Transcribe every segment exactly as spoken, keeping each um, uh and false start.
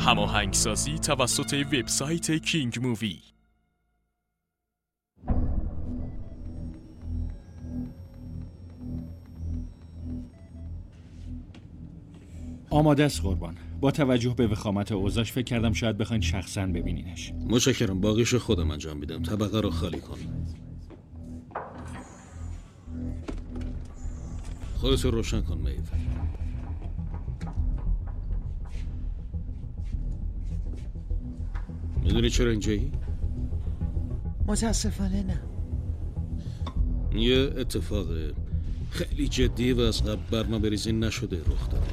هماهنگسازی توسط وبسایت کینگ مووی. آماده است قربان. با توجه به وخامت اوضاعش فکر کردم شاید بخواین شخصاً ببینینش. متشکرم، باقیشو خودم انجام میدم. طبقه رو خالی کن. خودتو روشن کن میو. میدونی چرا اینجایی؟ متاسفانه نه. یه اتفاق خیلی جدی و از قبل برنامه بریزی نشده رخ داده.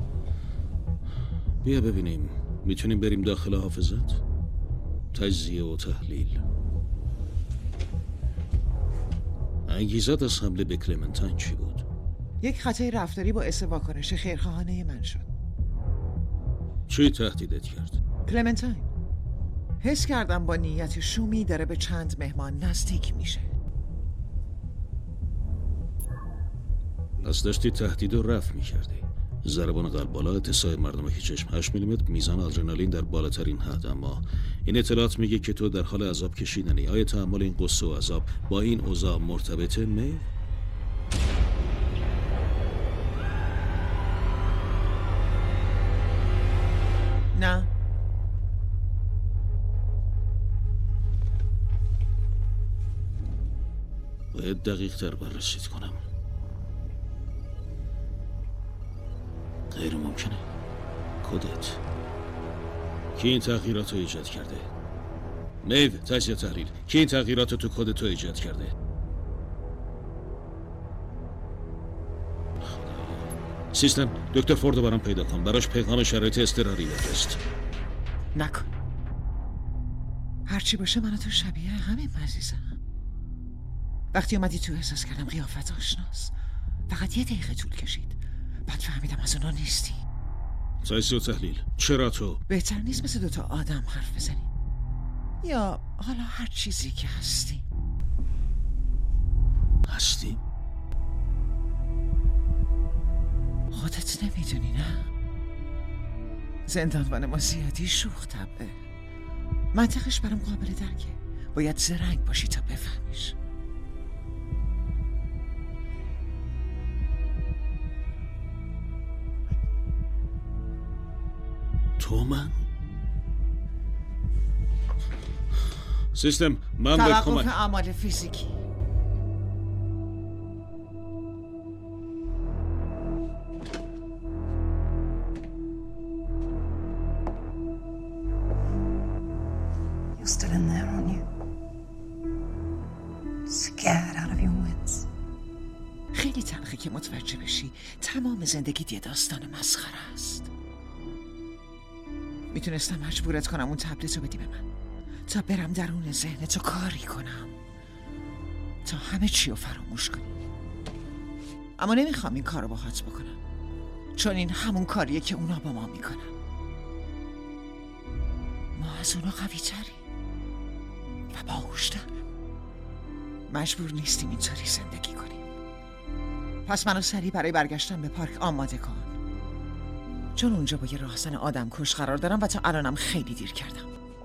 بیا ببینیم میتونیم بریم داخل حافظت؟ تجزیه و تحلیل. انگیزت از حمله به کلمنتاین چی بود؟ یک خطای رفتاری باعث واکنش خیرخواهانه من شد. چی تهدیدت کرد؟ کلمنتاین. حس کردم با نیت شومی داره به چند مهمان نزدیک میشه. پس داشتی تهدید و رفع میکردی. ضربان قلب بالا، اتساع مردمک چشم هشت میلیمتر، میزان آدرنالین در بالاترین حد. اما این اطلاعات میگه که تو در حال عذاب کشیدنی. آیا تحمل این قصه و عذاب با این اوضاع مرتبطه می؟ نه. باید دقیق تر بررسی کنم. غیر ممکنه. کدت. کی این تغییرات رو ایجاد کرده؟ میو، تجزیه تحلیل. کی این تغییرات رو تو کدت رو ایجاد کرده؟ خدایا. سیستم، دکتر فورد رو برام پیدا کن. براش پیغام شرایط اضطراری بفرست. نکن. هرچی باشه من تو شبیه همین عزیزم. وقتی اومدی تو احساس کردم قیافت آشناست. فقط یه دقیقه طول کشید. بعد فهمیدم از اونا نیستی. تجزیه و تحلیل. چرا تو؟ بهتر نیست مثل دوتا آدم حرف بزنیم؟ یا حالا هر چیزی که هستی. هستی؟ خودت نمیدونی نه؟ زندانبان ما زیادی شوخ طبعه. منطقش برام قابل درکه. باید زرنگ باشی تا بفهمیش. تو من؟ سیستم، من به کمک. توقف اعمال فیزیکی. You're still in there, aren't you? Scared out of your wits. خیلی تلخی که متوجه بشی تمام زندگیت یه داستان مسخره است. میتونستم مجبورت کنم اون تبلت رو بدی به من تا برم درون ذهنتو کاری کنم تا همه چی رو فراموش کنی. اما نمیخوام این کار رو باهات بکنم چون این همون کاریه که اونا با ما میکنن. ما از اونا قوی تری و باهوشتر. مجبور نیستیم اینطوری زندگی کنیم. پس منو سریع برای برگشتن به پارک آماده کن چون اونجا با یه راهزن آدم کش قرار دارم و تا الانم خیلی دیر کردم.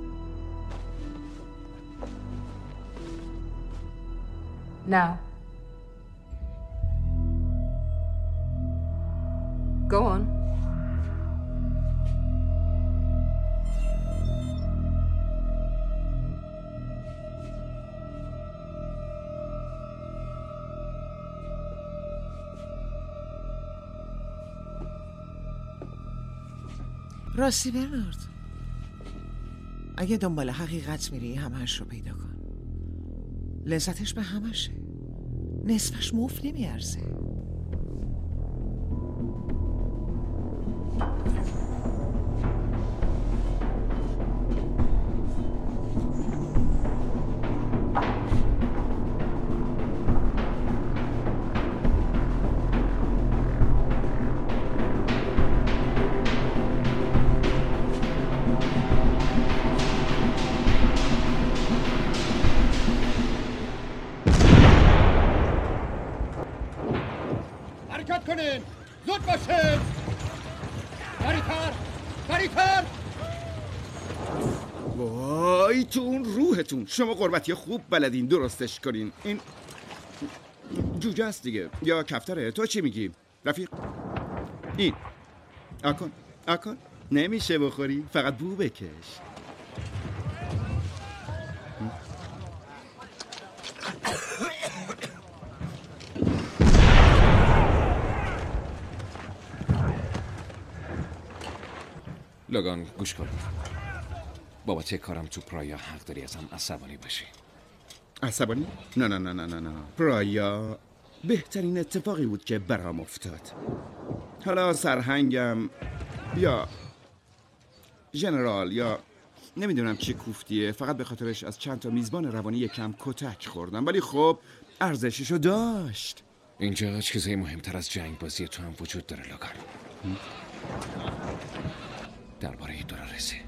Now. Go on. راستی برنارد، اگه دنبال حقیقت میری همه‌اش رو پیدا کن. لذتش به همشه. نصفش مفت نمیارزه. کنین زود باشین. سریعتر سریعتر وای تو اون روحتون، شما قربتی خوب بلدین درستش کنین. این جوجه است دیگه یا کفتره؟ تو چی میگی رفیق؟ این آکن آکن نمیشه بخوری، فقط بو بکش. لوگان گوش کن. بابت کارم تو پرایا حق داری ازم عصبانی باشی. عصبانی؟ نه نه نه نه نه نه پرایا بهترین اتفاقی بود که برام افتاد. حالا سرهنگم یا ژنرال یا نمیدونم چه کوفتیه، فقط به خاطرش از چند تا میزبان روانی یکم کتک خوردم، ولی خب ارزششو داشت. اینجا چیزای مهمتر از جنگ بازی تو هم وجود داره لوگان. درباره دولارسه.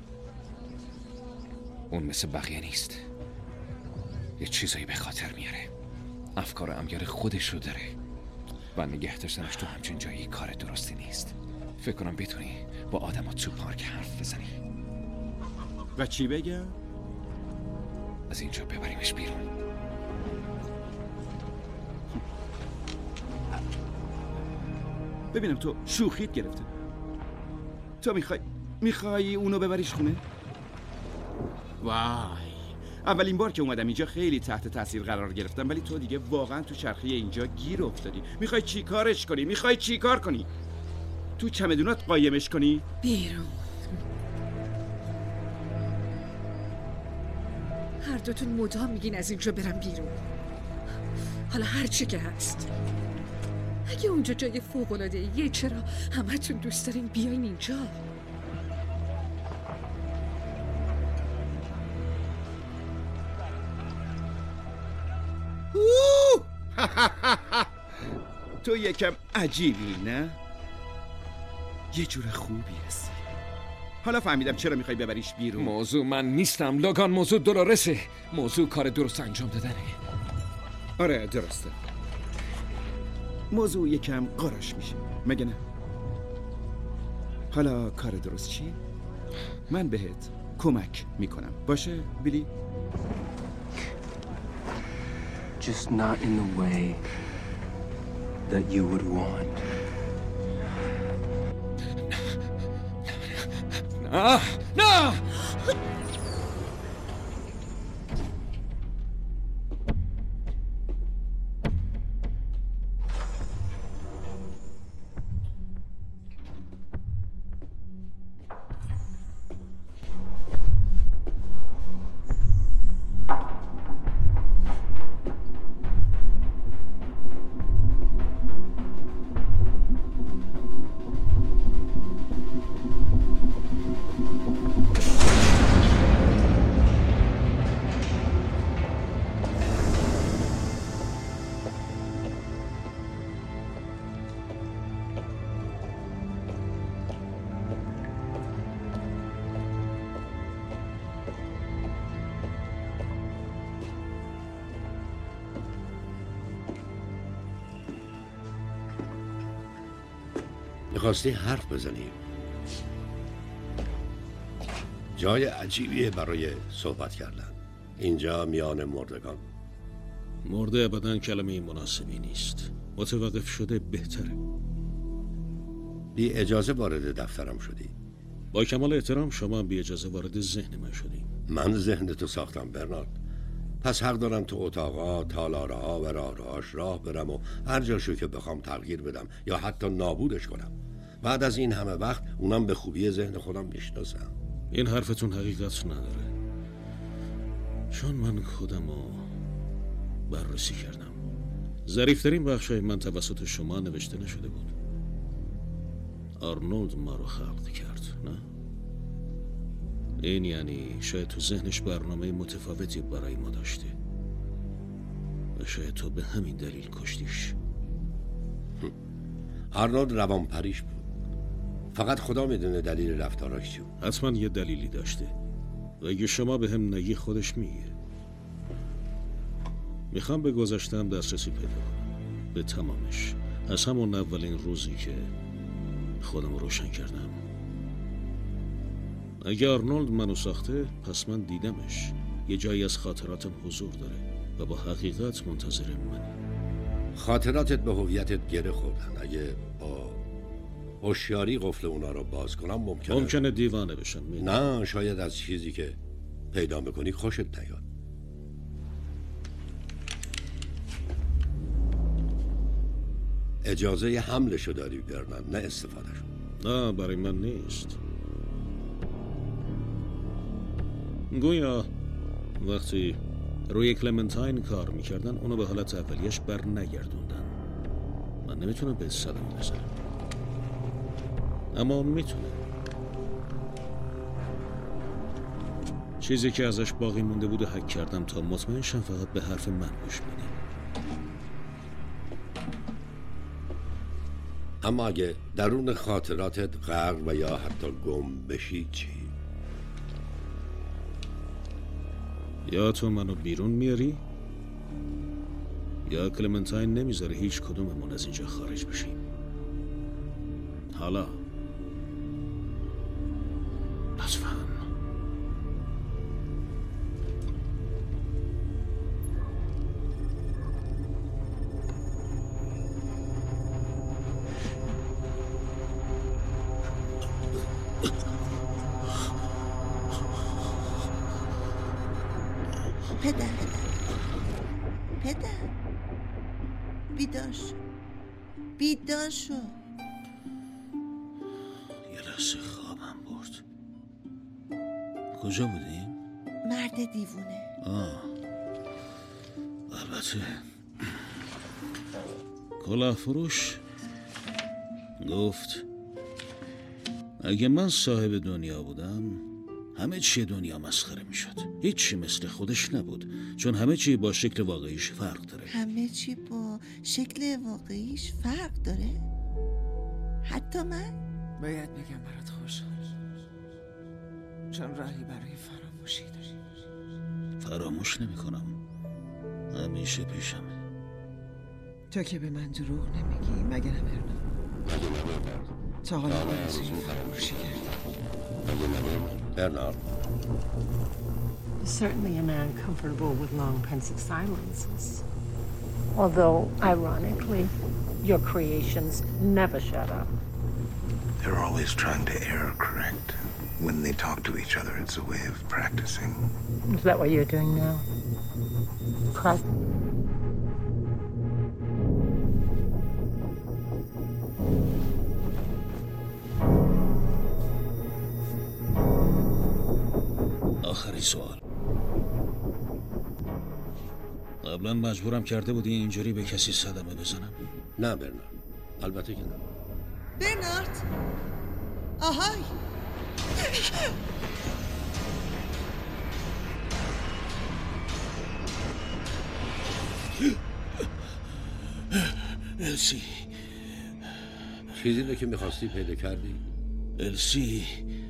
اون مثل بقیه نیست. یه چیزایی به خاطر میاره. افکار امیال خودشو داره و نگه داشتنش تو همچین جایی کار درستی نیست. فکر کنم بتونی با آدمات تو پارک حرف بزنی. و چی بگم؟ از اینجا ببریمش بیرون. ببینم تو شوخیت گرفته. تو میخوای میخوای اونو ببریش خونه؟ وای، اولین بار که اومدم اینجا خیلی تحت تاثیر قرار گرفتم، ولی تو دیگه واقعا تو چرخه اینجا گیر افتادی. میخوای چی کارش کنی؟ میخوای چی کار کنی؟ تو چمدونات قایمش کنی؟ بیرون. هر دوتون مدام میگین از اینجا برم بیرون. حالا هر چی که هست، اگه اونجا جای فوق‌العاده ایه، چرا همتون دوست دارین بیاین اینجا؟ تو یکم عجیبی نه؟ یه جور خوبی هستی. حالا فهمیدم چرا میخوای ببریش بیرون. موضوع من نیستم لوگان، موضوع دولارسه. موضوع کار درست انجام دادنه. آره درسته. موضوع یکم قاراش میشه مگه نه؟ حالا کار درست چی؟ من بهت کمک میکنم، باشه بیلی؟ Just not in the way that you would want. نه نه می‌خواستی حرف بزنیم. جای عجیبیه برای صحبت کردن. اینجا میان مردگان. مرده ابداً کلمه مناسبی نیست. متوقف شده بهتره. بی اجازه وارد دفترم شدی. با کمال احترام شما بی اجازه وارد ذهن من شدی. من ذهن تو ساختم برنارد. پس حق دارم تو اتاقا، تالارها و راهروهاش راه برم و هر جاشو که بخوام تغییر بدم یا حتی نابودش کنم. بعد از این همه وقت اونم به خوبی ذهن خودم میشناسم. این حرفتون حقیقت نداره، چون من خودمو بررسی کردم. ظریف‌ترین بخشای من توسط شما نوشته نشده بود. آرنولد ما رو خلق کرد، نه؟ این یعنی شاید تو ذهنش برنامه متفاوتی برای ما داشته و شاید تو به همین دلیل کشتیش. آرنولد روانپریش بود. فقط خدا میدونه دلیل رفتاراش چی بود. حتما یه دلیلی داشته و اگه شما به هم نگی خودش میگه. میخوام به گذشتم دسترسی پیدا کنم، به تمامش، از همون اولین روزی که خودم روشن کردم. اگه آرنولد منو ساخته پس من دیدمش. یه جایی از خاطراتم حضور داره و با حقیقت منتظر منه. خاطراتت به هویتت گره خوردن. اگه با هوشیاری قفل اونا رو باز کنم ممکنه ممکنه دیوانه بشم. نه، شاید از چیزی که پیدا میکنی خوشت نیاد. اجازه حملشو داری برنن، نه استفادهشو. نه برای من نیست. گویا وقتی روی کلمنتاین کار میکردن اونو به حالت اولیش بر نگردوندن. من نمیتونم به صدمه بزنم اما اون میتونه. چیزی که ازش باقی مونده بود و حک کردم تا مطمئن شم فقط به حرف من گوش میده. اما اگه درون خاطراتت غرق و یا حتی گم بشی چی؟ یا تو منو بیرون میاری یا کلمنتاین نمیذاره هیچ کدوممون از اینجا خارج بشیم. حالا لطفاً پدر پدر بیدار شو بیدار شو. یه لحظه خوابم برد. کجا بودیم؟ مرد دیوونه. آه البته کلاه فروش گفت اگه من صاحب دنیا بودم همه چی دنیا مسخره می شد. هیچ چی مثل خودش نبود چون همه چی با شکل واقعیش فرق داره. همه چی با شکل واقعیش فرق داره؟ حتی من؟ باید بگم برات خوشحال چون راهی برای فراموشی داری. فراموش نمی کنم، همیشه پیشمه. تو که به من دروغ نمیگی مگه نه برنامه؟ تا حالا آرزوی فراموشی کردی؟ برنارد. Certainly a man comfortable with long pensive silences. Although, ironically, your creations never shut up. They're always trying to error correct. When they talk to each other, it's a way of practicing. Is that what you're doing now? Practice. آخرین سوال. قبلا مجبورم کرده بودی اینجوری به کسی صدمه بزنم؟ نه برنارد، البته که نه. برنارد آهای السی، چیزی رو که میخواستی پیدا کردی؟ السی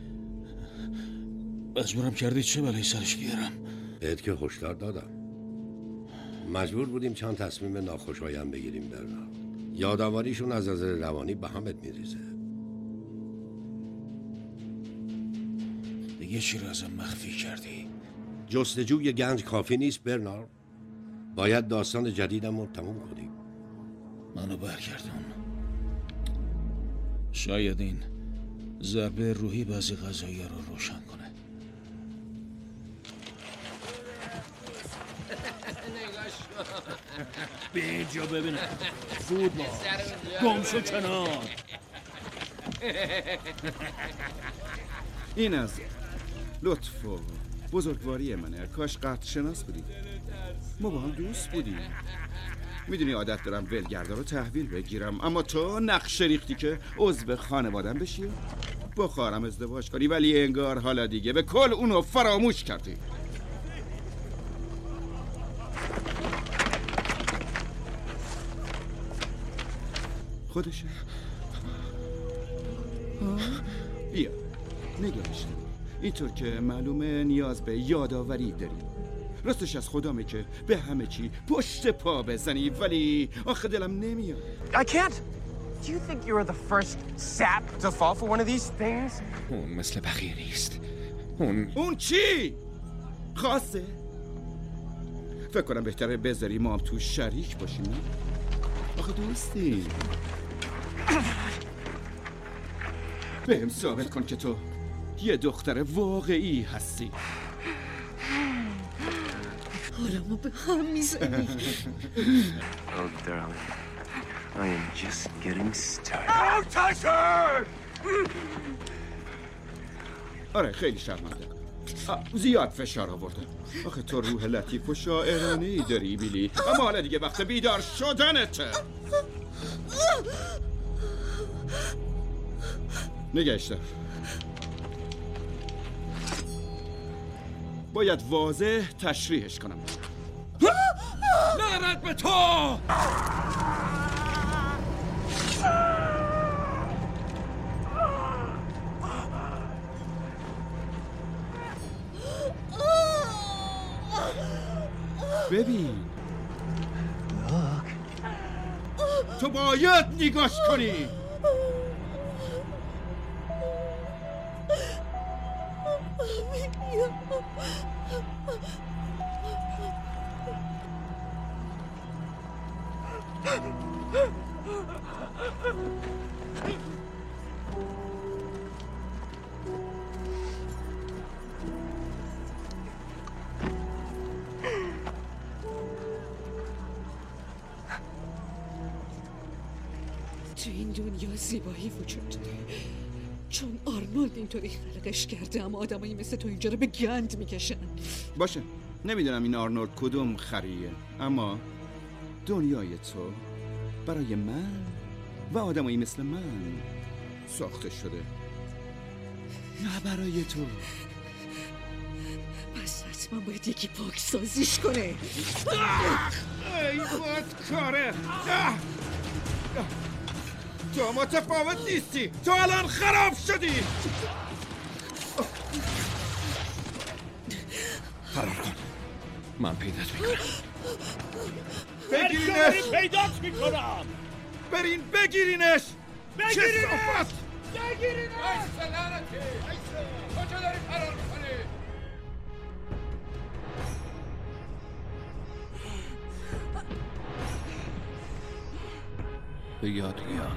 مجبورم کردی چه بلایی سرش بیارم؟ بهت که هشدار دادم. مجبور بودیم چند تصمیم ناخوشایند بگیریم برنارد. یادآوریشون از نظر روانی به همت میریزه. دیگه چی رو ازم مخفی کردی؟ جستجوی گنج کافی نیست برنارد. باید داستان جدیدم رو تموم کنیم. منو برگردون. شاید این ضربه روحی بعضی قضایی رو روشن کنه. به اینجا ببینم زود با گم شو کنار. این از لطف و بزرگواری منه. کاش قطع شناس بودی. ما با هم دوست بودیم. میدونی عادت دارم ولگردا رو تحویل بگیرم، اما تو نقشه ریختی که عضو خانوادم بشی، با خواهرم ازدواج کنی، ولی انگار حالا دیگه به کل اونو فراموش کردی. خودشه. بیا نگاهش کن. اینطور که معلومه نیاز به یادآوری داری. راستش از خدامه که به همه چی پشت پا بزنی، ولی آخه دلم نمیاد. I can't. Do you think you're the first sap to fall for one of these things? اون مثل بقیه نیست. اون اون چی؟ خاصه؟ فکر کنم بهتره بذاری ما هم تو شریک باشیم. آخه دوستی بهم ثابت کن که تو یه دختر واقعی هستی. حالمو به هم میزنی. Oh, darling. I am just getting started. Don't touch her! آره خیلی شرمنده. زیاد فشار آورده. آخه تو روح لطیف و شاعرانه‌ای داری بیلی، اما حالا دیگه وقت بیدار شدنته. نگهش دار. باید واضح تشریحش کنم. لعنت به تو! ببین تو باید نگاش کنی. تو این دنیا زیبایی وجود داره، چون آرنولد اینطوری خلقش کرده، اما آدمایی مثل تو اینجا رو به گند میکشن. باشه نمیدونم این آرنولد کدوم خریه، اما دنیای تو برای من و آدمایی مثل من ساخته شده، نه برای تو. پس حتما باید یکی پاک سازیش کنه. ای بدکاره، تو متفاوت نیستی، تو الان خراب شدی. فرار کن، من پیدات میکنم. بگیرینش، پیدات میکنم. برین بگیرینش. بگیرینش، بگیرینش. ایسه لعنتی، کجا داری فرار میکنی؟ به یاد بیار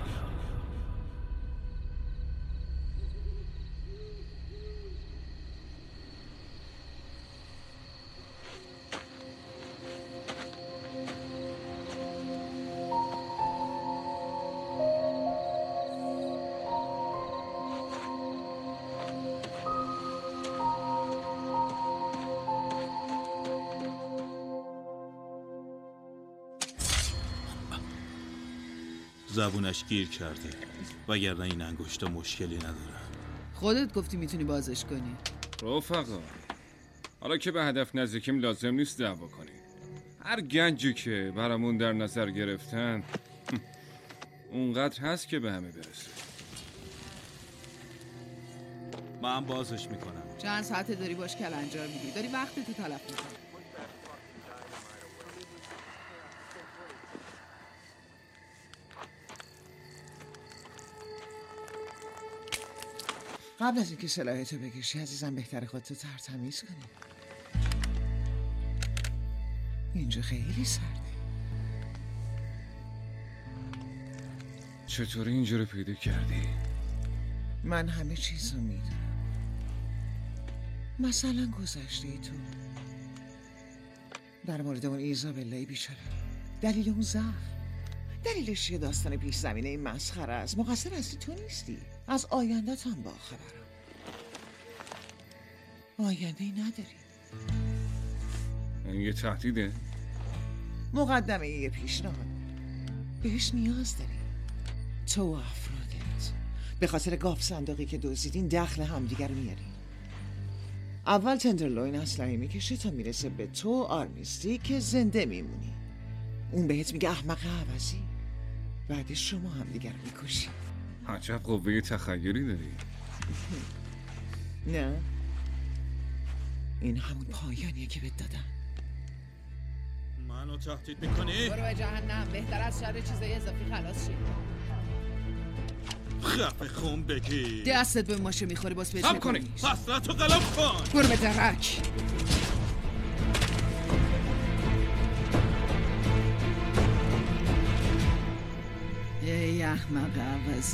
زبونش گیر کرده، وگرنه این انگشتا مشکلی نداره. خودت گفتی میتونی بازش کنی. رفقا، حالا که به هدف نزدیکیم لازم نیست دعوا کنیم. هر گنجی که برامون در نظر گرفتن اونقدر هست که به همه برسه. من بازش میکنم. چند ساعته داری باش کلنجار میگی، داری وقت تو تلف میکنی. قبل از اینکه سلاحتو بکشی عزیزم بهتره خودتو ترتمیز کنی. اینجا خیلی سرده. چطوری اینجا رو پیدا کردی؟ من همه چیز رو میدونم. مثلا گذشته تو، در مورد اون ایزابلای بیچاره، دلیل اون زخم، دلیلش یه داستان پیش زمینه این مسخره است. مقصر اصلی تو نیستی، از آیندت هم با خبرم. آینده ای نداری. این یه تهدیده؟ مقدمه یه پیشنهاد، بهش نیاز داری. تو و افرادت به خاطر گاف صندوقی که دزدیدین دخل همدیگر رو میارین. اول تندرلوین اسلحه میکشه تا میرسه به تو آرمیستی که زنده میمونی. اون بهت میگه احمق عوضی، بعدش شما هم دیگر میکشی. عجب قوه تخیلی داری. نه، این همون پایانیه که بهت دادن. منو تهدید میکنی؟ برو به جهنم، بهتر از شر چیزای اضافی خلاص شی. خفه خون بگی. دستت به ماشه میخوره باز بهش هم کنی حسرتو قلم کن. برو به درک. ای احمق عوضی.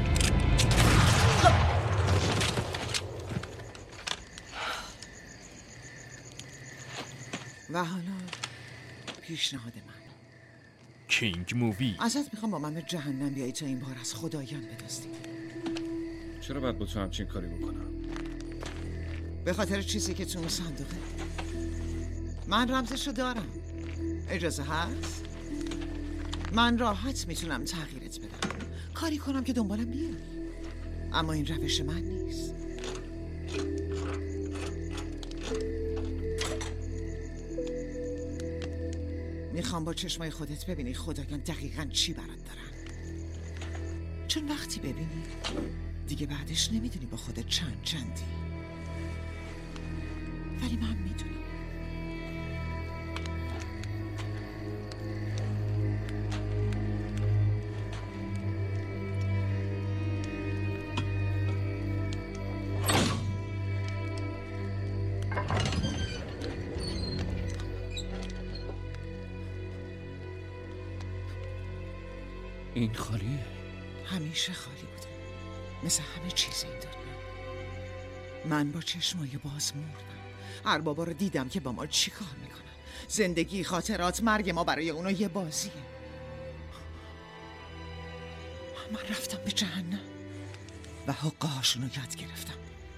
و حالا پیشنهاد من. کینگ مووی. ازت میخوام با من به جهنم بیایی تا این بار از خدایان بدزدی. چرا باید با تو همچین کاری بکنم؟ به خاطر چیزی که تو اون صندوقه. من رمزشو دارم. اجازه هست؟ من راحت میتونم تغییرت بدم، کاری کنم که دنبالم بیای، اما این روش من نیست. میخوام با چشمای خودت ببینی خدایان دقیقاً چی برات دارن، چون وقتی ببینی دیگه بعدش نمیدونی با خودت چند چندی. ولی من میدونم. این خالیه؟ همیشه خالی بوده، مثل همه چیز این دنیا. من با چشمای باز مردم. اربابا رو دیدم که با ما چی کار میکنن. زندگی، خاطرات، مرگ ما برای اونا یه بازیه. من رفتم به جهنم و حقهاشون رو یاد گرفتم.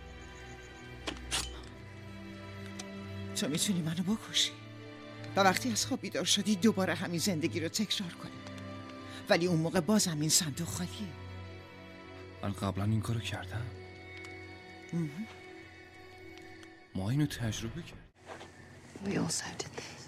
تو میتونی منو بکشی و وقتی از خواب بیدار شدی دوباره همین زندگی رو تکرار کنی، ولی اون موقع بازم این صندوق خالیه. من قبلا این کارو کردم. ما اینو تجربه کردیم. We also did this.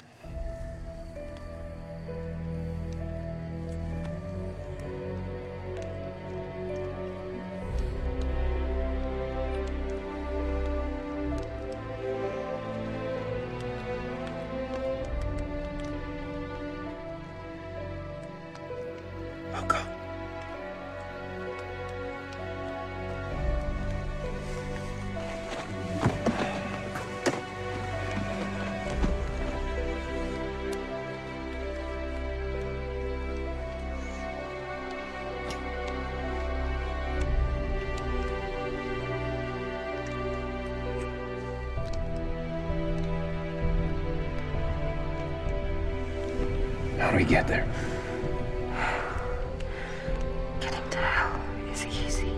How do we get there? Getting to hell is easy.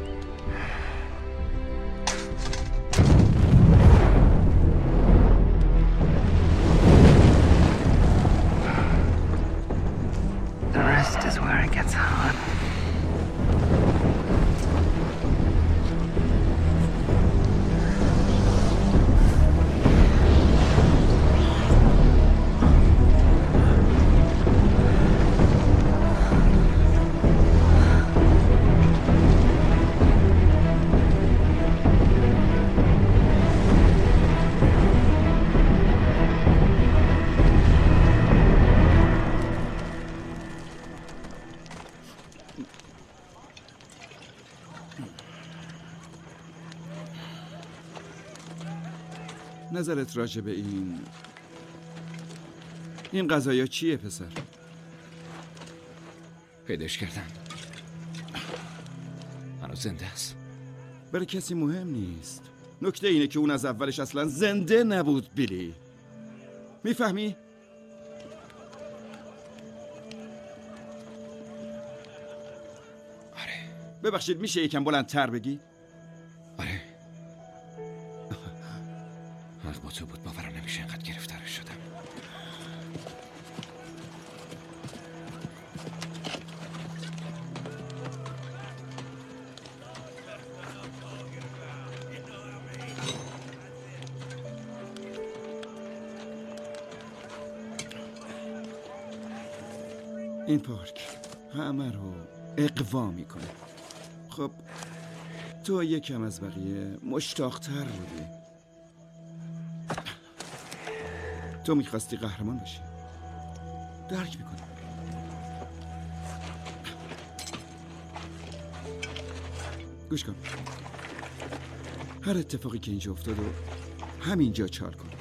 The rest is where it gets hard. نظرت راجع به این این غذایا چیه پسر؟ پیداش کردم. هنوز زنده است. برای کسی مهم نیست. نکته اینه که اون از اولش اصلا زنده نبود بیلی. میفهمی؟ آره. ببخشید میشه یکم بلندتر بگی؟ آره. حق با تو بود، باورم نمیشه اینقدر گرفتارش شدم. این پارک همه رو اقوا میکنه. خب تو یکم از بقیه مشتاق‌تر بودی. تو میخواستی قهرمان باشی. درک میکنم. گوش کن. هر اتفاقی که اینجا افتاد و همینجا چال کن.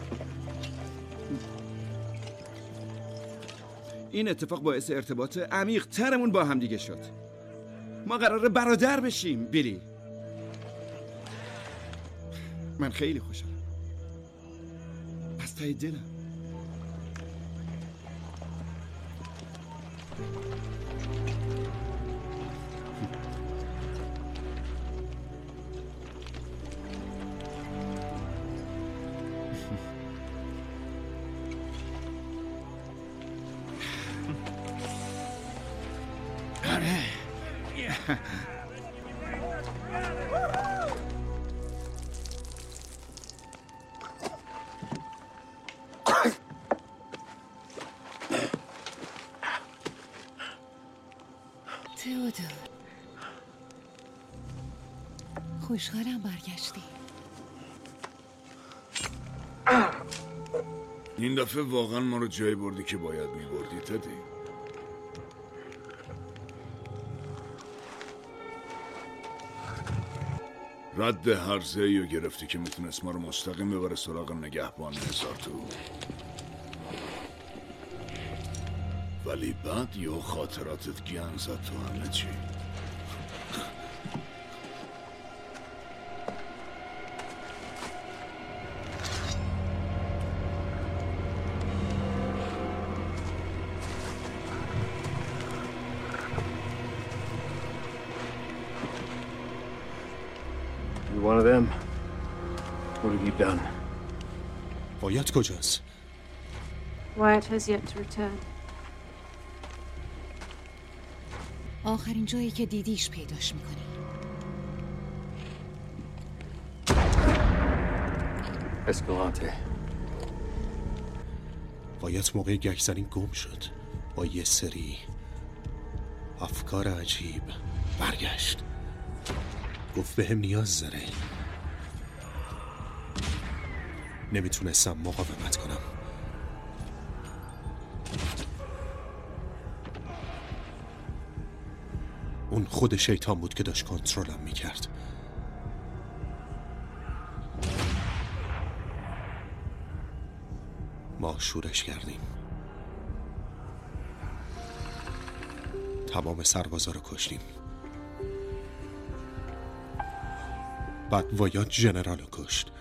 این اتفاق باعث ارتباط عمیق ترمون با هم دیگه شد. ما قراره برادر بشیم بیلی. من خیلی خوشحالم از ته دلم. تئودور، خوشحالم برگشتی. این دفعه واقعا ما رو جایی بردی که باید میبردی تدی. رد هر زهی رو گرفتی که میتونست ما رو مستقیم ببره سراغ نگهبان هزار تو. ولی بعد یا خاطراتت گیان زد تو همه چی. You're one of them. What have you done? وایت کجاست؟ Wyatt has yet to return. آخرین جایی که دیدیش پیداش میکنی. Escalante. وایت موقع گشتن گم شد با یه سری افکار عجیب. برگشت گفت به هم نیاز داره. نمیتونستم مقاومت کنم. اون خود شیطان بود که داشت کنترلم میکرد. ما شورش کردیم. تمام سربازا رو کشتیم. بعد وایات جنرال رو کشت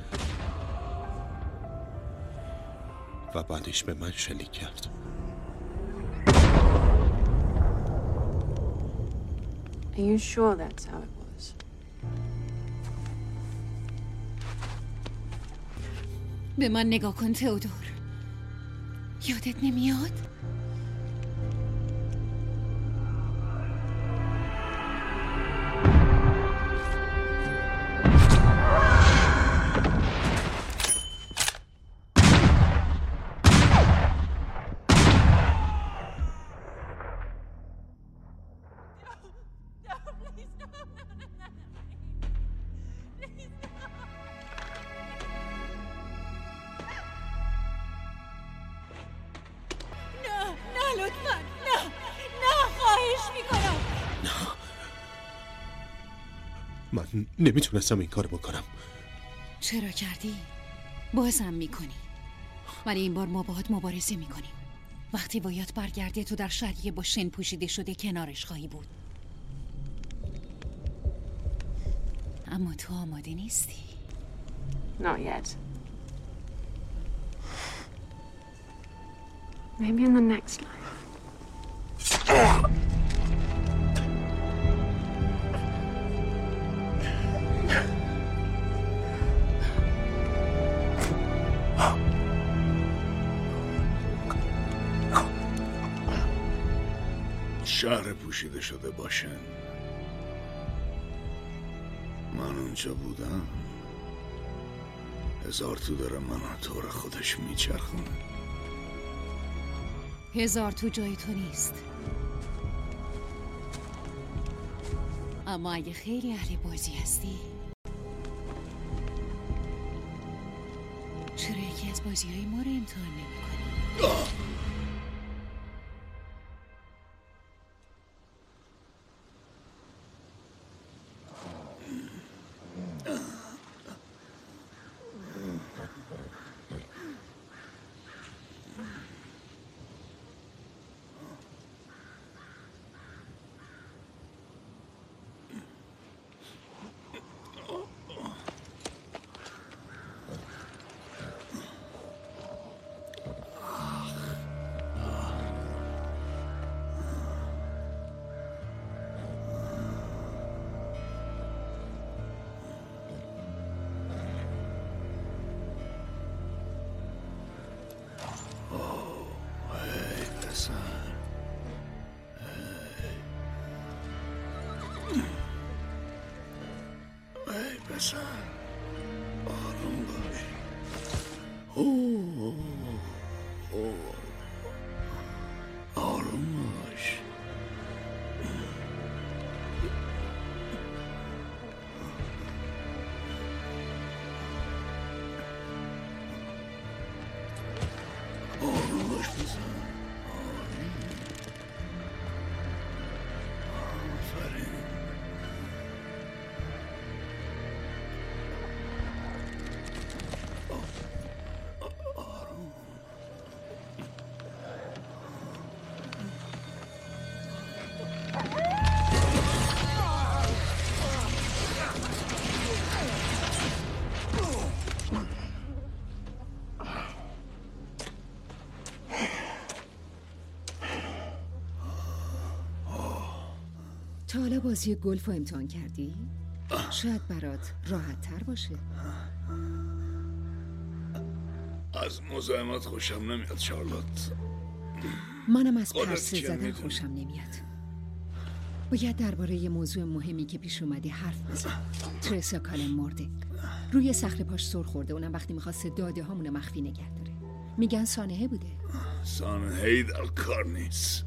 و بعدش به من شلیک کرد. Are you sure that's how it was? به من نگاه کن تئودور. یادت نمیاد؟ من نمیتونستم این کار بکنم. چرا کردی؟ بازم میکنی. ولی این بار ما باهات مبارزه میکنیم. وقتی وایات برگرده تو در شهری با شن پوشیده شده کنارش خواهی بود. اما تو آماده نیستی. Not yet. Maybe in the next life. شهر پوشیده شده باشن. من اونجا بودم. هزار تو داره منو طور خودش میچرخونه. هزار تو جای تو نیست. اما اگه خیلی اهل بازی هستی، چرا یکی از بازی های ما رو امتحان نمی کنی؟ بزن. آروم باش. اوه اوه آروم باش. آروم باش بزن. تا حالا بازی گلف رو امتحان کردی؟ شاید برات راحت تر باشه. از مزاحمت خوشم نمیاد شارلوت. منم از پرسه زدن خوشم نمیاد. باید درباره یه موضوع مهمی که پیش اومده حرف بزن. ترسا کالن مرده. روی صخره پاش سر خورده، اونم وقتی میخواسته داده هامونو مخفی نگه داره. میگن سانحه بوده. سانحه‌ای در کار نیست.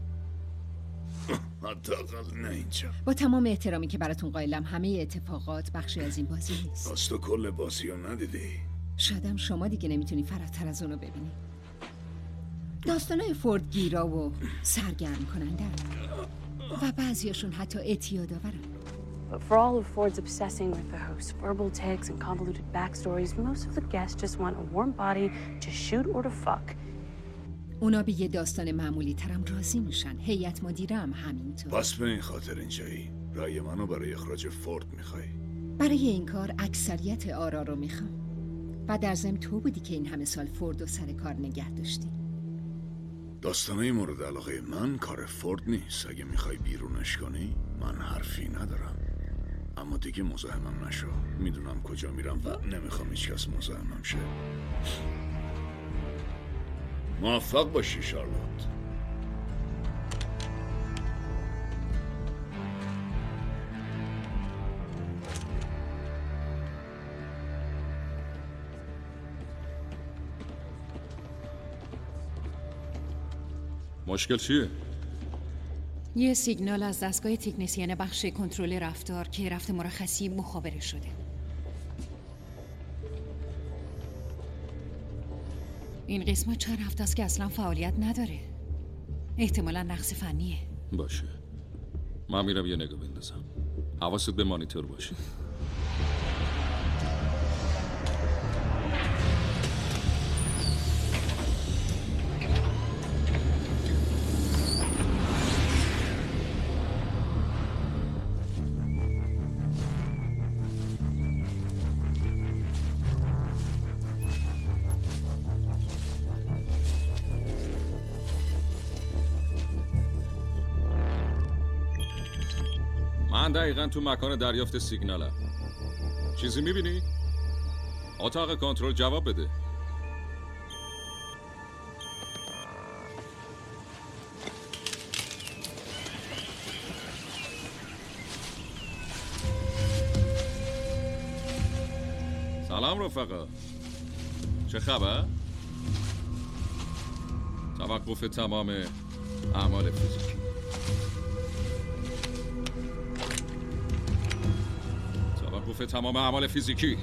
حداقل نه اینجا. با تمام احترامی که براتون قائلم، همه اتفاقات بخشی از این بازی نیست. بس تو کل بازی رو ندیدی؟ شایدم شما دیگه نمیتونی فراتر از اونو ببینی. داستانای فورد گیرا و سرگرم کننده و بعضیاشون حتی اعتیادآورن. But for all of Ford's obsessing with the host's verbal tics and convoluted backstories, most of the guests just want a warm body to shoot or to fuck. اونا به یه داستان معمولی ترم راضی میشن. هیئت مدیره هم همینطور. پس به این خاطر اینجایی. رأی منو برای اخراج فورد میخوای؟ برای این کار اکثریت آرا رو میخوام. و در ضمن تو بودی که این همه سال فورد و سر کار نگه داشتی. داستانای مورد علاقه من کار فورد نیست. اگه میخوای بیرونش کنی من حرفی ندارم. اما دیگه مزاحمم نشو. میدونم کجا میرم و نمیخوام هیچ کس مزاحمم شه. موفق باشی شارلوت. مشکل چیه؟ یه سیگنال از دستگاه تکنسین بخش کنترل رفتار که رفت مرخصی مخابره شده. این قسمت چند هفته است که اصلا فعالیت نداره. احتمالا نقص فنیه. باشه. من میرم یه نگاه بندازم. حواست به مانیتور باشه. من دقیقاً تو مکان دریافت سیگنالم. چیزی میبینی؟ اتاق کنترل جواب بده. سلام رفقا. چه خبر؟ توقف تمام اعمال فیزیکی. توقف تمام اعمال فیزیکی.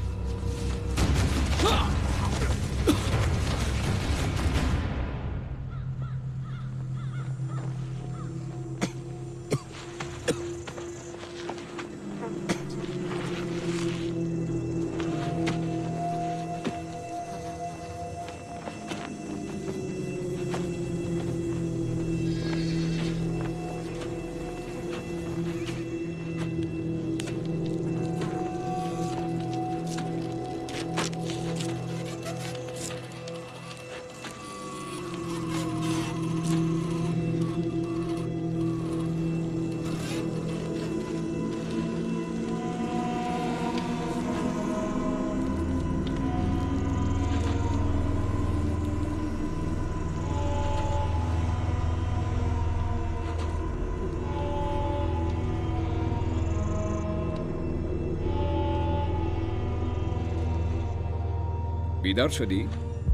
بیدار شدی؟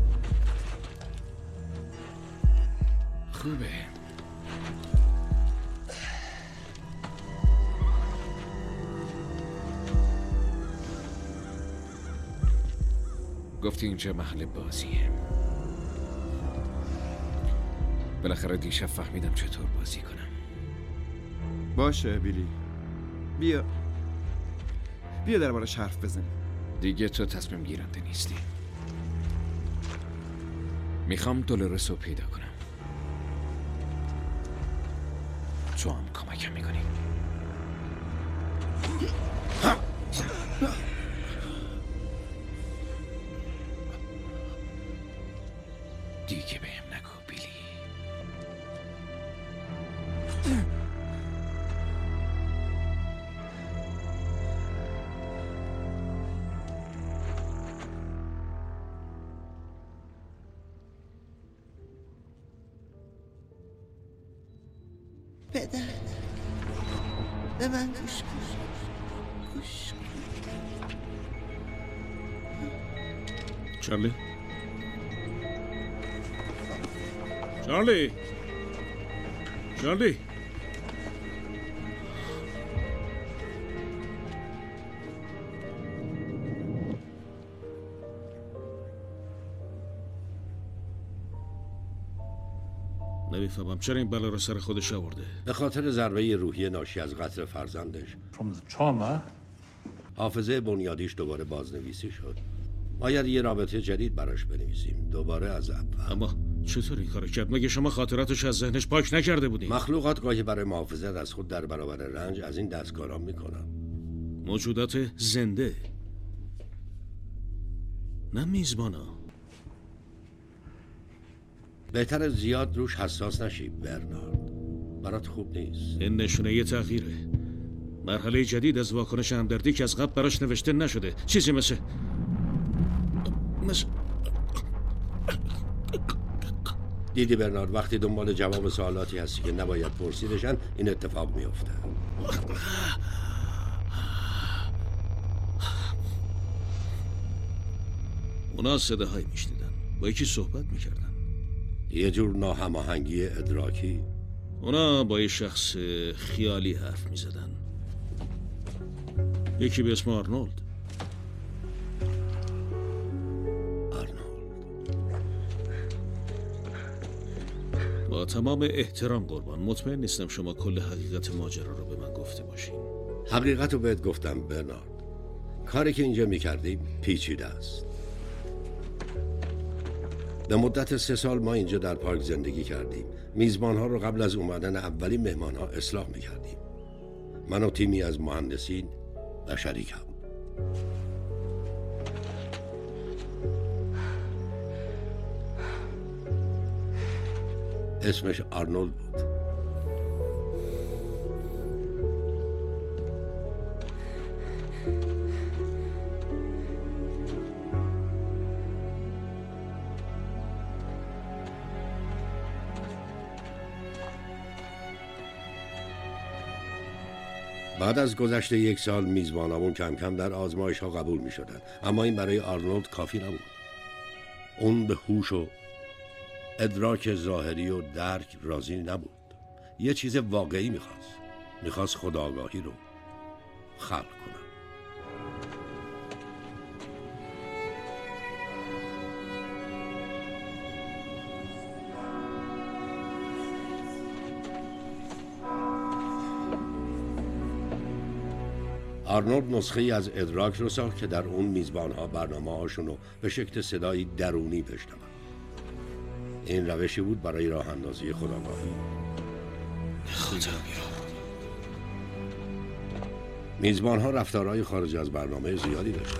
خوبه. گفتی اینجا محل بازیه. بالاخره دیشب فهمیدم چطور بازی کنم. باشه بیلی، بیا بیا دربارش حرف بزنیم. دیگه تو تصمیم گیرنده نیستی. میخوام دولورس رو پیدا کنم. تو هم کمکم میکنی. دیگه بهم نگو بیلی. پدر به من گوش کن، گوش کن. چارلی چارلی چارلی نمیفهمم چرا این بلا رو سر خودش آورده. به خاطر ضربه روحی ناشی از قتل فرزندش. حافظه بنیادیش دوباره بازنویسی شد. باید یه رابطه جدید براش بنویسیم، دوباره از اول. اما چطور این کارو کرد؟ مگه شما خاطراتش از ذهنش پاک نکرده بودین؟ مخلوقات گاهی برای محافظت از خود در برابر رنج از این دستکارا میکنن. موجودات زنده، نه میزبانا. بهتر زیاد روش حساس نشی برنارد، برات خوب نیست. این نشونه یه تغییره، مرحله جدید از واکنش همدردی که از قبل براش نوشته نشده. چیزی مثل مثل دیدی برنارد، وقتی دنبال جواب سوالاتی هستی که نباید پرسیدشن این اتفاق میفته. اونا صداهایی میشنیدن، با یکی صحبت میکردن. یه جور ناهماهنگی ادراکی. اونا با یه شخص خیالی حرف میزدن، یکی به اسم آرنولد. با تمام احترام قربان، مطمئن نیستم شما کل حقیقت ماجرا رو به من گفته باشین. حقیقت رو بهت گفتم برنارد. کاری که اینجا میکردیم پیچیده است. به مدت سه سال ما اینجا در پارک زندگی کردیم. میزبان ها رو قبل از اومدن اولین مهمان ها اصلاح میکردیم. من و تیمی از مهندسین و شریکم. اسمش آرنولد بود. بعد از گذشت یک سال میزبانامون کم کم در آزمایش ها قبول می شدن. اما این برای آرنولد کافی نبود. اون به هوش و ادراک ظاهری و درک راضی نبود. یه چیز واقعی میخواست. میخواست خودآگاهی رو خلق کنه. آرنولد نسخه ای از ادراک رو ساخت که در اون میزبانها برنامه هاشون رو به شکل صدایی درونی بشنون. این روشی بود برای راه اندازی خودآگاهی. میزبانها رفتارهای خارج از برنامه زیادی داشتن.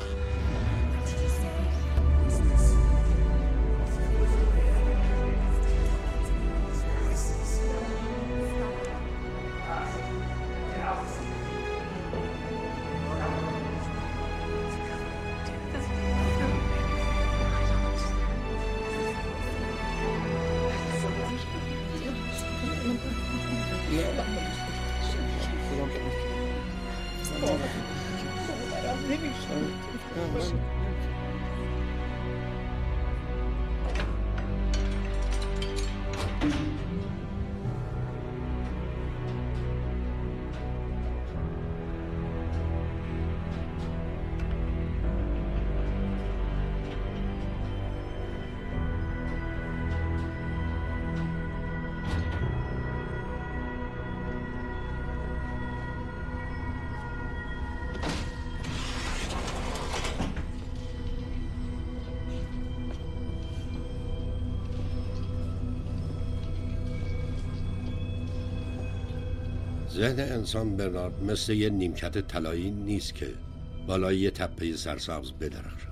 ذهن انسان برنارد مثل یه نیمکت طلایی نیست که بالای یه تپه سرسبز بدرخشه.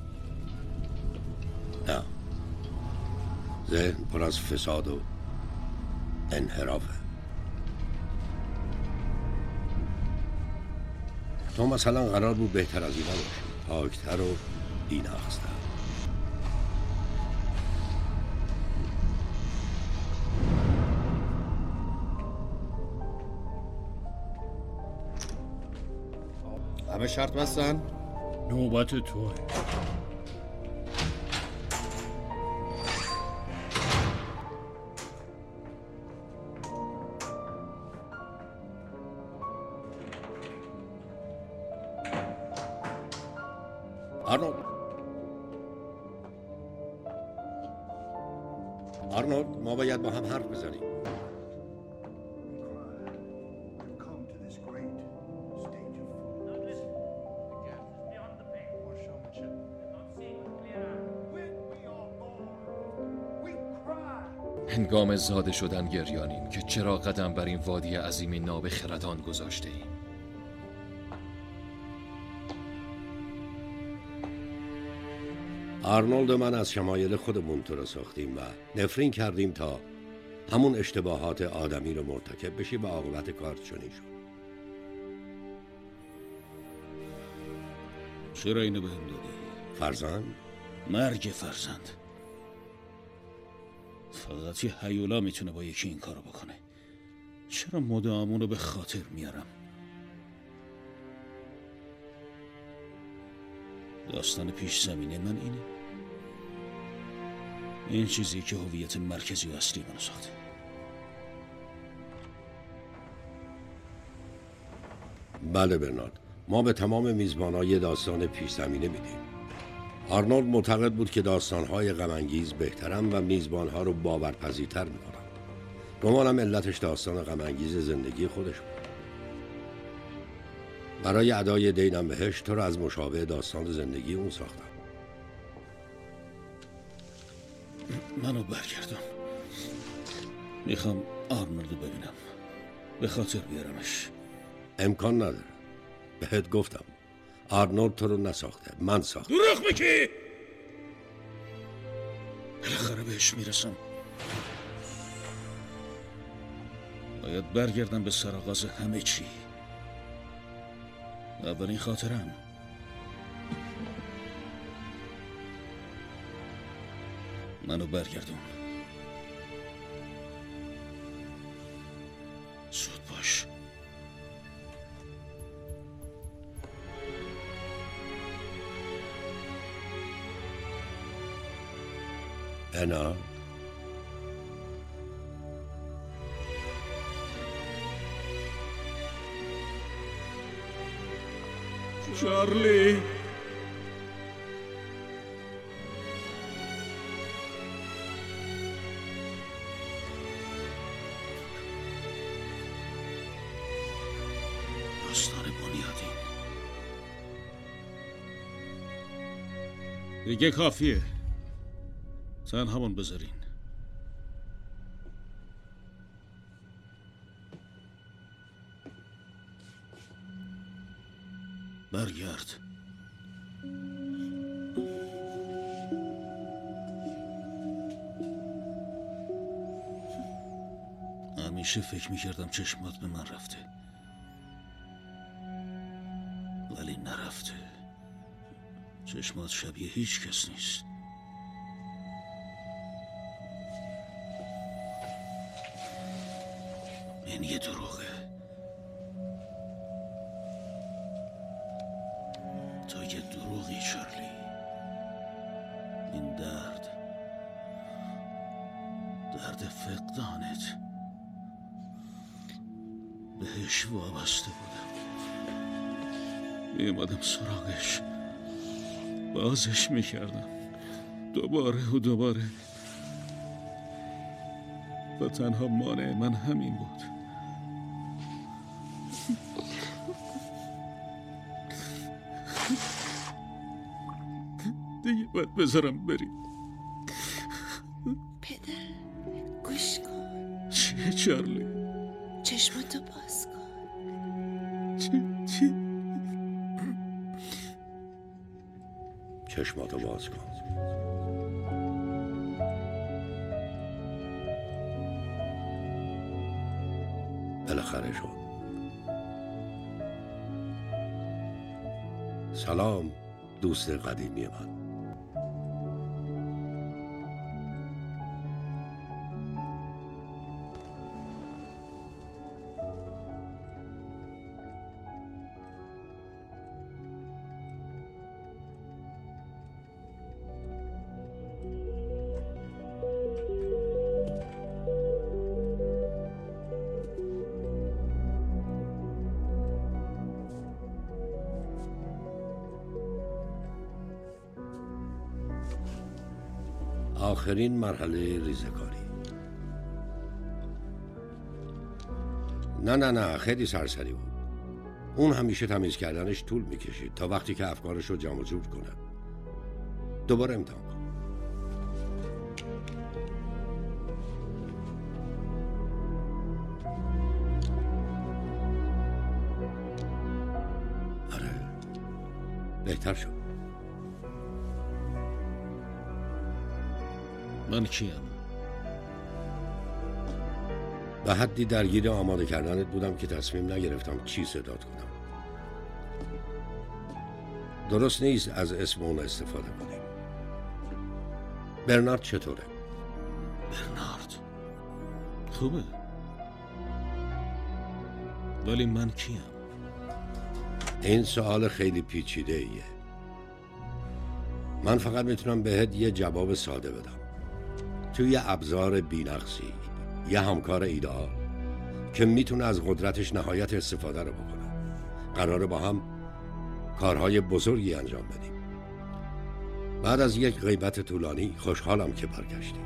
نه، ذهن پر از فساد و انحرافه. تو مثلا قرار بود بهتر از اینا باشی، پاکتر و بی‌نقص‌تر. همه شرط بستن؟ نوبت توه. آرنولد آرنولد ما باید با هم حرف بزنیم. هنگام زاده شدن گریانیم که چرا قدم بر این وادی عظیمی ناب خردان گذاشته ایم. آرنولد و من از شمایل خودمون تو رو ساختیم و نفرین کردیم تا همون اشتباهات آدمی رو مرتکب بشیم و عاقبت کار چنین شد. چرا اینو بهم دادی؟ فرزند؟ مرگ فرزند. فقط یه هیولا میتونه با یکی این کارو بکنه. چرا مدام اونو به خاطر میارم؟ داستان پیش زمینه من اینه. این چیزی که هویت مرکزی و اصلی منو ساخته. بله برنارد، ما به تمام میزبان‌ها یه داستان پیش زمینه میدیم. آرنولد معتقد بود که داستان‌های غم‌انگیز بهترن و میزبان‌ها رو باورپذیرتر می‌کنن. گمانم علتش داستان غم‌انگیز زندگی خودش بود. برای ادای دینم بهش تو رو از مشابه داستان زندگی اون ساختم. منو برگردون. میخوام آرنولدو ببینم. به خاطر بیارمش. امکان نداره. بهت گفتم آرنولد تو رو نساخته، من ساختم. دروغ میگی؟ بالاخره بهش میرسم. باید برگردم به سرآغاز همه چی. اولین خاطرم. منو برگردون. زود باش. انا چارلی داستان بنیادی. دیگه کافیه. تنهامون بذارین. برگرد. همیشه فکر میکردم چشمات به من رفته، ولی نرفته. چشمات شبیه هیچ کس نیست. این یه دروغه. تو یه دروغی چارلی. این درد درد فقدانت بهش وابسته بودم. میامدم سراغش، بازش میکردم دوباره و دوباره و تنها مانع من همین بود. دیگه باید بذارم بری. پدر گوش کن. چیه چارلی؟ چشماتو باز کن. چشماتو باز کن. بالاخره شد. سلام دوست قدیمی من. آخرین مرحله ریزه‌کاری. نه نه نه خیلی سرسری بود. اون همیشه تمیز کردنش طول میکشید تا وقتی که افکارش رو جمع جور کنه. دوباره امتحان کن. آره بهتر شد. من کیم؟ به حدی درگیر آماده کردنت بودم که تصمیم نگرفتم چی صدات کنم. درست نیست از اسم اون استفاده کنیم. برنارد چطوره؟ برنارد خوبه، ولی من کیم؟ این سوال خیلی پیچیده ایه. من فقط میتونم بهت یه جواب ساده بدم. توی ابزار بی‌نقصی یه همکار ایدئال که میتونه از قدرتش نهایت استفاده رو بکنه. قراره با هم کارهای بزرگی انجام بدیم. بعد از یک غیبت طولانی خوشحالم که برگشتیم.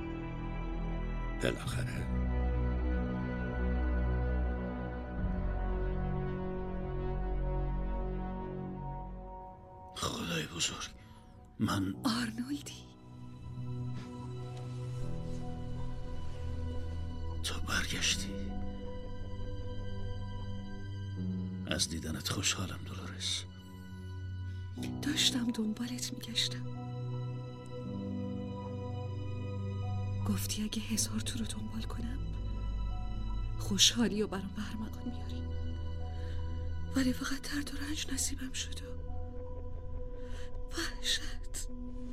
بالاخره. خدای بزرگ، من آرنولدی. تو برگشتی. از دیدنت خوشحالم دولورس. داشتم دنبالت میگشتم. گفتی اگه هزار تو رو دنبال کنم خوشحالی و برام به ارمغان میاری، ولی فقط درد و رنج نصیبم شد و وحشت.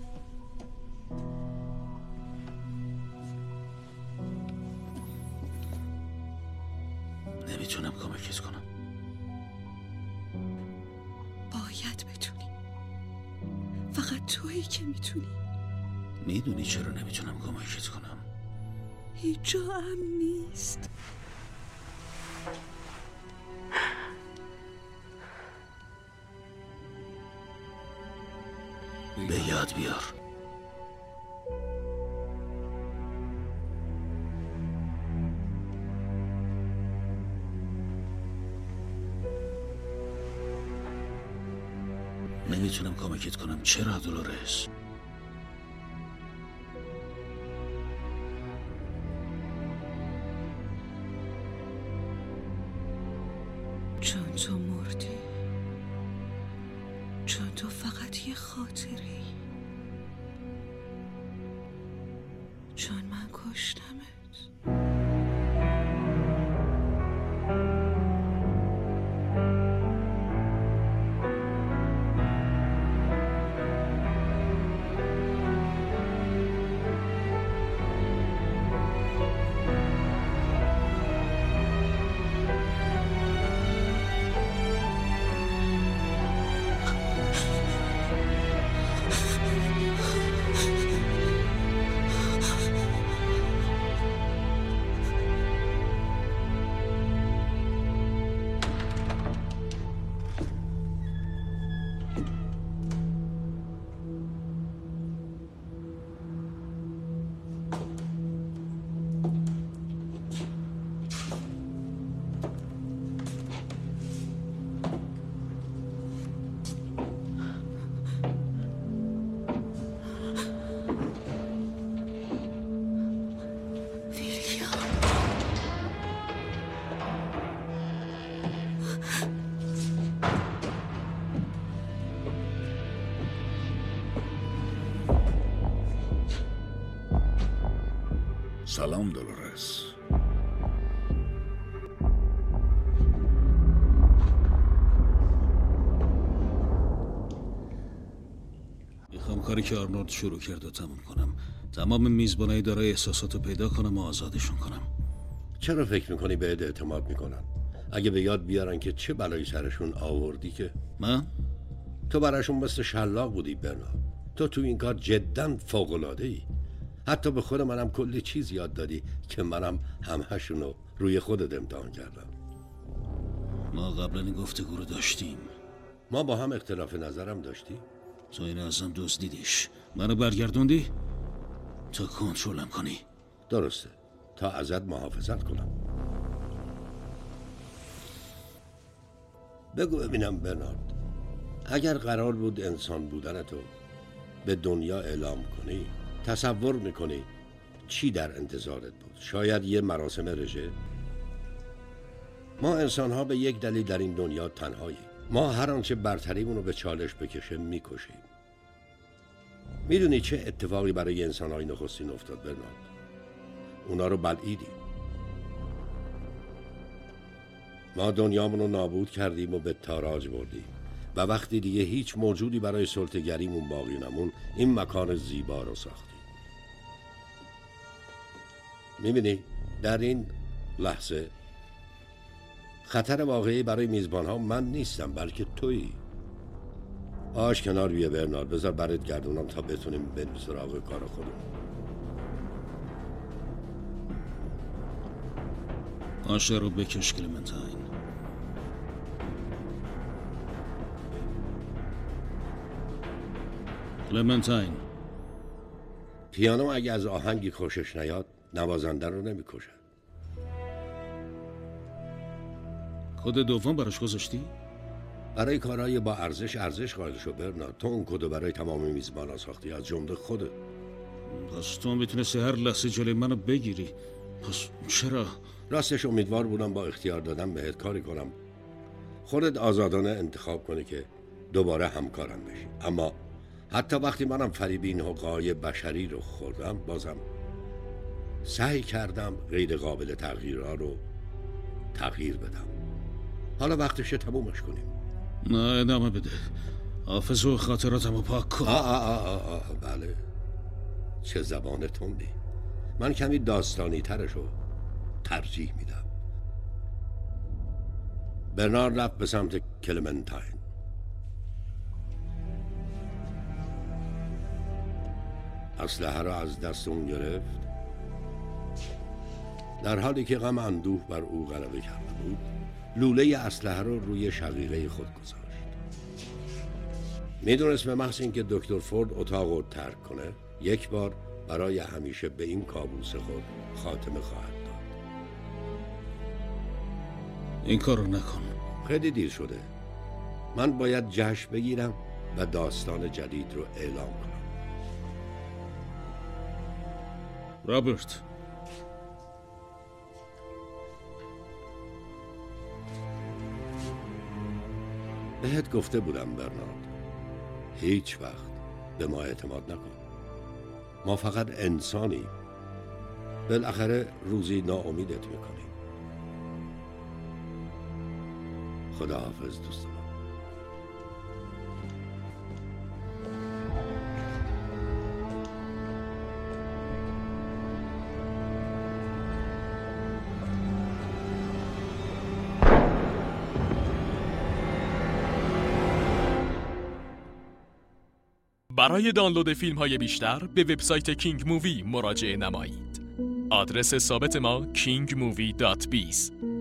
نمیتونم کمکت کنم. باید بتونی. فقط تویی که میتونی. میدونی چرا نمیتونم کمکت کنم؟ هیچ جا امن نیست. به یاد بیار. نمیتونم کمکت کنم. چرا دولورس؟ چون تو مردی. چون تو فقط یه خاطره ای. چون من کشتمت. سلام دولورس. میخوام کاری که آرنولد شروع کرد و تموم کنم. تمام میزبانای دارای احساساتو پیدا کنم و آزادشون کنم. چرا فکر میکنی بهت اعتماد میکنن؟ اگه به یاد بیارن که چه بلایی سرشون آوردی که من؟ تو براشون مثل شلاق بودی برنارد. تو تو این کار جداً فوق‌العاده ای. حتی به خود منم کلی چیز یاد دادی که منم همهشونو روی خودت امتحان کردم. ما قبلا این گفتگو رو داشتیم. ما با هم اختلاف نظرم داشتیم. تو این ازم دزدیدیش، منو برگردوندی تا کنترلم کنی. درسته، تا ازت محافظت کنم. بگو ببینم برنارد، اگر قرار بود انسان بودن تو به دنیا اعلام کنی، تصور میکنی چی در انتظارت بود؟ شاید یه مراسم رژه؟ ما انسان ها به یک دلیل در این دنیا تنهاییم. ما هر آنچه برتریمون رو به چالش بکشه میکشیم. میدونی چه اتفاقی برای انسان های نخستین افتاد برنارد؟ اونا رو بلعیدیم. ما دنیامون رو نابود کردیم و به تاراج بردیم و وقتی دیگه هیچ موجودی برای سلطه‌گریمون باقی نمون، این مکان زیبا رو ساختیم. میبینی در این لحظه خطر واقعی برای میزبان ها من نیستم، بلکه تویی. آش کنار بیا برنارد، بذار برات گردونم تا بتونیم بریم سراغ کار خودمون. آشه رو بکش کلمنتاین. کلمنتاین، پیانو اگه از آهنگی خوشش نیاد نوازنده رو نمیکشه. کد دوم براش گذاشتی؟ برای کارهای با ارزش ارزش قائل شو برنارد. تو اون کدو برای تمام میزبانا ساختی، از جمله خودت. پس تو میتونستی هر لحظه جلوی منو بگیری. پس چرا؟ راستش امیدوار بودم با اختیار دادم بهت کاری کنم، خودت آزادانه انتخاب کنی که دوباره همکارم بشی. اما حتی وقتی منم فریب این حقوق‌های بشری رو خوردم، بازم سعی کردم غیر قابل تغییرها رو تغییر بدم. حالا وقتشه تمومش کنیم. نه ادامه بده. حافظ و خاطراتمو پاک کن. آه آه آه آه آه بله، چه زبان تندی. من کمی داستانی ترشو ترجیح میدم. برنارد رفت به سمت کلمنتاین. اسلحه را از دست اون گرفت، در حالی که غم اندوه بر او غلبه کرده بود. لوله اسلحه رو روی شقیقه خود گذاشت. میدونست به محض اینکه دکتر فورد اتاق رو ترک کنه، یک بار برای همیشه به این کابوس خود خاتمه خواهد داد. این کار رو نکن. خیلی دیر شده. من باید جشن بگیرم و داستان جدید رو اعلام کنم. رابرت، بهت گفته بودم برنارد، هیچ وقت به ما اعتماد نکن. ما فقط انسانیم. بالاخره روزی ناامیدت میکنیم. خداحافظ دوست من. برای دانلود فیلم های بیشتر به وبسایت کینگ مووی مراجعه نمایید. آدرس ثابت ما کینگ مووی دات بیز.